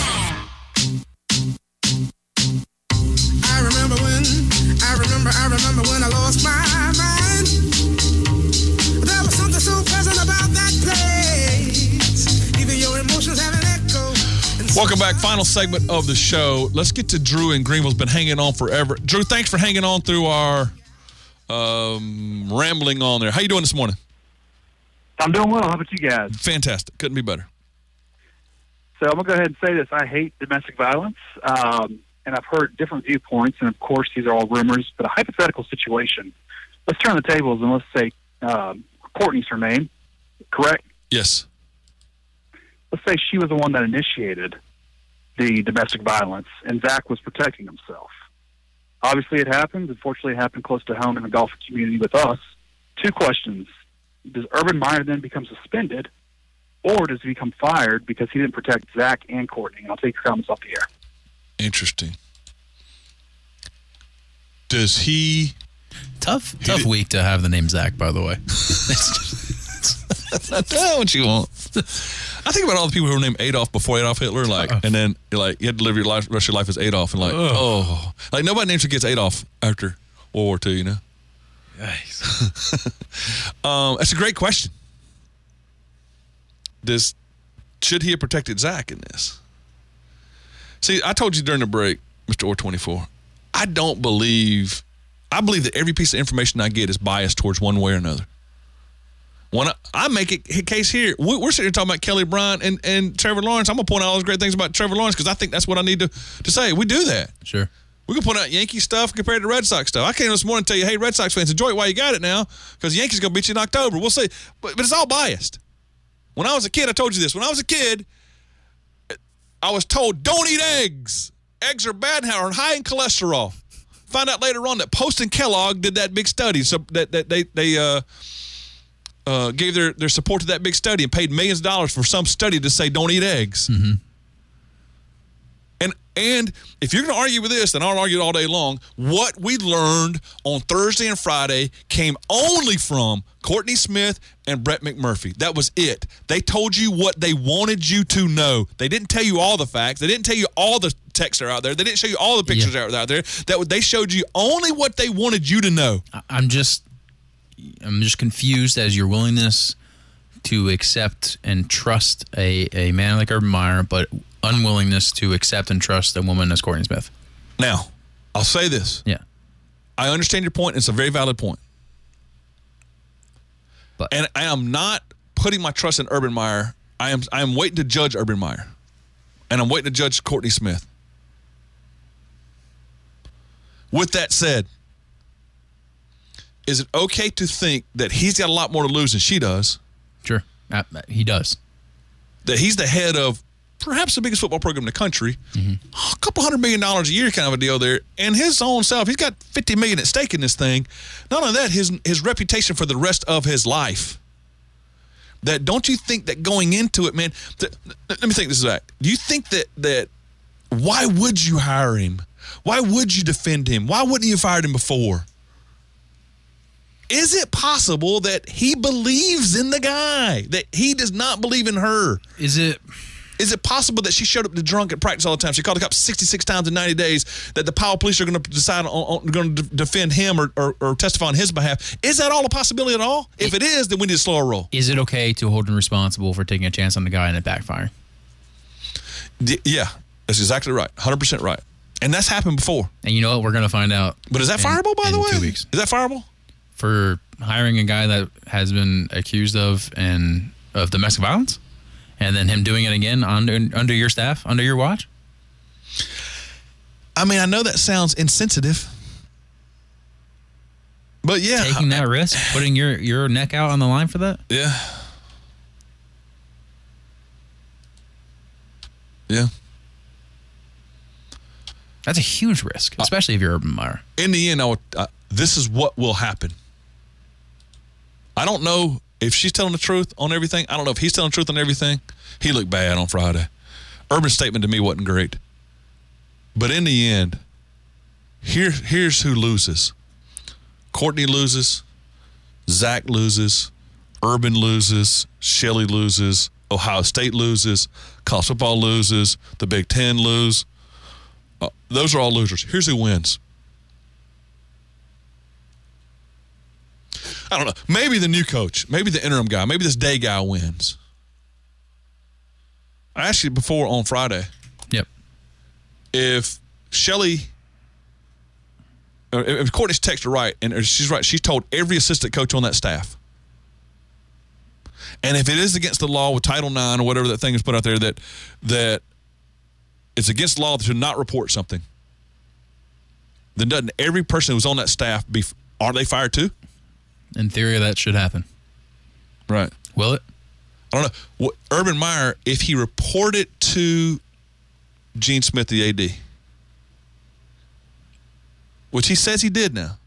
I remember when I lost my mind. There was something so pleasant about that place. Even your emotions have an echo.
Welcome back. Final segment of the show. Let's get to Drew in Greenville. Has been hanging on forever. Drew, thanks for hanging on through our rambling on there. How you doing this morning?
I'm doing well. How about you guys?
Fantastic. Couldn't be better.
So I'm going to go ahead and say this. I hate domestic violence. And I've heard different viewpoints, and of course these are all rumors, but a hypothetical situation. Let's turn the tables and let's say Courtney's her name, correct?
Yes.
Let's say she was the one that initiated the domestic violence, and Zach was protecting himself. Obviously it happened. Unfortunately, it happened close to home in the golf community with us. 2 questions. Does Urban Meyer then become suspended, or does he become fired because he didn't protect Zach and Courtney? And I'll take your comments off the air.
Interesting. Does he...
Tough week to have the name Zach, by the way.
That's not what you want. I think about all the people who were named Adolf before Adolf Hitler, and then you had to live your life, rest of your life as Adolf, and like nobody names their kids Adolf after World War II, you know?
Nice.
That's a great question. Should he have protected Zach in this? See, I told you during the break, Mr. Orr24, I believe that every piece of information I get is biased towards one way or another. When I make a case here, we're sitting here talking about Kelly Bryant and Trevor Lawrence. I'm going to point out all those great things about Trevor Lawrence because I think that's what I need to say. We do that.
Sure.
We can point out Yankee stuff compared to Red Sox stuff. I came this morning and tell you, hey, Red Sox fans, enjoy it while you got it now because the Yankees going to beat you in October. We'll see. But it's all biased. When I was a kid, I told you this. When I was a kid, I was told, don't eat eggs. Eggs are bad and are high in cholesterol. Find out later on that Post and Kellogg did that big study, so that they gave their support to that big study and paid millions of dollars for some study to say don't eat eggs.
Mm-hmm.
And if you're going to argue with this, then I'll argue it all day long. What we learned on Thursday and Friday came only from Courtney Smith and Brett McMurphy. That was it. They told you what they wanted you to know. They didn't tell you all the facts. They didn't tell you all the texts that are out there. They didn't show you all the pictures that are out there. They showed you only what they wanted you to know.
I'm just confused as your willingness to accept and trust a man like Urban Meyer, but unwillingness to accept and trust a woman as Courtney Smith.
Now, I'll say this.
Yeah.
I understand your point. It's a very valid point. And I am not putting my trust in Urban Meyer. I am waiting to judge Urban Meyer. And I'm waiting to judge Courtney Smith. With that said, is it okay to think that he's got a lot more to lose than she does?
Sure. He does.
That he's the head of perhaps the biggest football program in the country, a couple $100 million a year kind of a deal there, and his own self, he's got $50 million at stake in this thing. Not only that, his reputation for the rest of his life. That don't you think that going into it, man? Let me think this back. Do you think that why would you hire him? Why would you defend him? Why wouldn't you have fired him before? Is it possible that he believes in the guy, that he does not believe in her?
Is it
possible that she showed up to drunk at practice all the time? She called the cops 66 times in 90 days, that the Powell police are going to decide on going to defend him or testify on his behalf. Is that all a possibility at all? If it is, then we need to slow our roll.
Is it okay to hold him responsible for taking a chance on the guy and it backfiring?
Yeah, that's exactly right. 100% right. And that's happened before.
And you know what? We're going to find out.
But is that fireable, by the way?
2 weeks.
Is that fireable?
For hiring a guy that has been accused of domestic violence? And then him doing it again under your staff, under your watch?
I mean, I know that sounds insensitive. But yeah.
Taking that risk? Putting your neck out on the line for that?
Yeah. Yeah.
That's a huge risk, especially if you're Urban Meyer.
In the end, this is what will happen. I don't know if she's telling the truth on everything. I don't know if he's telling the truth on everything. He looked bad on Friday. Urban's statement to me wasn't great. But in the end, here's who loses. Courtney loses. Zach loses. Urban loses. Shelley loses. Ohio State loses. College football loses. The Big Ten lose. Those are all losers. Here's who wins. I don't know. Maybe the new coach. Maybe the interim guy. Maybe this day guy wins. I asked you before on Friday.
Yep.
If Shelley, if Courtney's text her right, and she's right, she's told every assistant coach on that staff. And if it is against the law with Title IX or whatever that thing is put out there that it's against the law to not report something, then doesn't every person who was on that staff are they fired too?
In theory, that should happen.
Right.
Will it?
I don't know. Urban Meyer, if he reported to Gene Smith, the AD, which he says he did now,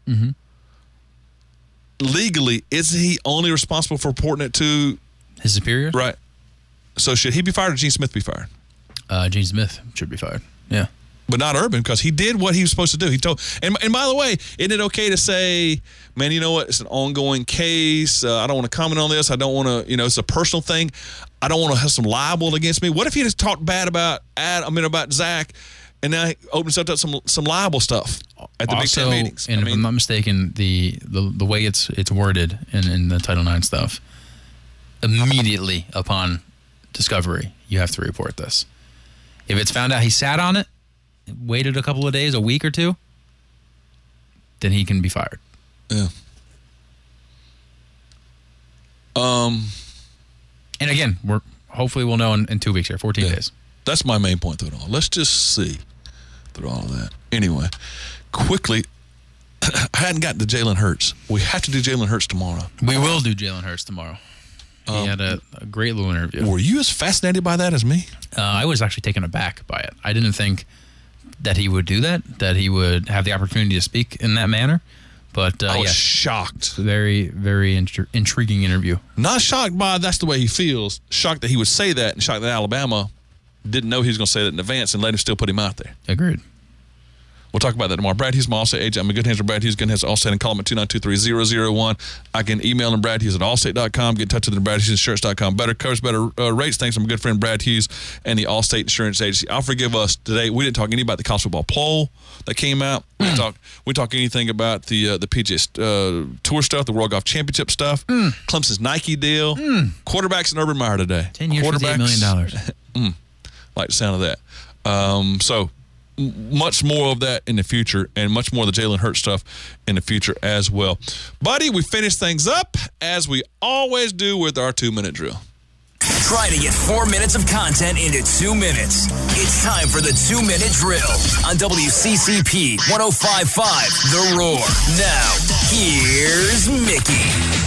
legally, is he only responsible for reporting it to
his superiors?
Right. So should he be fired or Gene Smith be fired?
Gene Smith should be fired. Yeah.
But not Urban, because he did what he was supposed to do. He told, and by the way, isn't it okay to say, man, you know what? It's an ongoing case. I don't want to comment on this. I don't want to, it's a personal thing. I don't want to have some libel against me. What if he just talked bad about Zach, and now he opens up to some libel stuff at the Big Ten meetings?
And if I'm not mistaken, the way it's worded in the Title IX stuff, immediately upon discovery, you have to report this. If it's found out he sat on it, waited a couple of days, a week or two, then he can be fired.
Yeah.
And again, hopefully we'll know in 2 weeks here, 14 days.
That's my main point through it all. Let's just see through all of that. Anyway, quickly, I hadn't gotten to Jalen Hurts. We have to do Jalen Hurts tomorrow.
We will do Jalen Hurts tomorrow. He had a great little interview.
Were you as fascinated by that as me?
I was actually taken aback by it. I didn't think that he would do that he would have the opportunity to speak in that manner. But
I was shocked.
Very, very intriguing interview.
Not shocked by that's the way he feels. Shocked that he would say that, and shocked that Alabama didn't know he was going to say that in advance and let him still put him out there.
Agreed.
We'll talk about that tomorrow. Brad Hughes, my Allstate agent. I'm in good hands with Brad Hughes. Good hands with Allstate, and call him at 2923001. I can email him, Brad Hughes at allstate.com. Get in touch with him at bradhughesinsurance.com. Better covers, better rates. Thanks to my good friend Brad Hughes and the Allstate Insurance Agency. I'll forgive us today. We didn't talk any about the college football poll that came out. We didn't talk anything about the PGA Tour stuff, the World Golf Championship stuff, Clemson's Nike deal, quarterbacks and Urban Meyer today.
10 years for $8 million.
Like the sound of that. So much more of that in the future, and much more of the Jalen Hurts stuff in the future as well. Buddy, we finish things up as we always do with our 2-minute drill.
Try to get 4 minutes of content into 2 minutes. It's time for the 2-minute drill on WCCP 105.5 The Roar. Now, here's Mickey.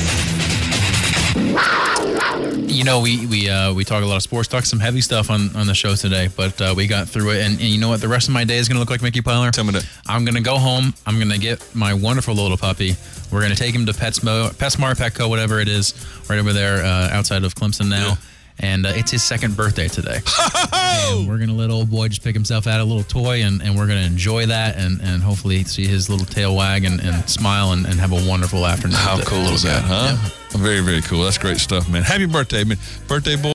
We talk a lot of sports, talk some heavy stuff on the show today, but we got through it. And you know what the rest of my day is going to look like, Mickey Pyler?
Tell me that.
I'm going to go home. I'm going to get my wonderful little puppy. We're going to take him to PetSmart, Petco, whatever it is, right over there outside of Clemson now. And it's his second birthday today. And we're going to let old boy just pick himself out a little toy, and we're going to enjoy that and hopefully see his little tail wag and smile and have a wonderful afternoon.
How cool is that, huh?
Yeah.
Very, very cool. That's great stuff, man. Happy birthday, man. Birthday boy.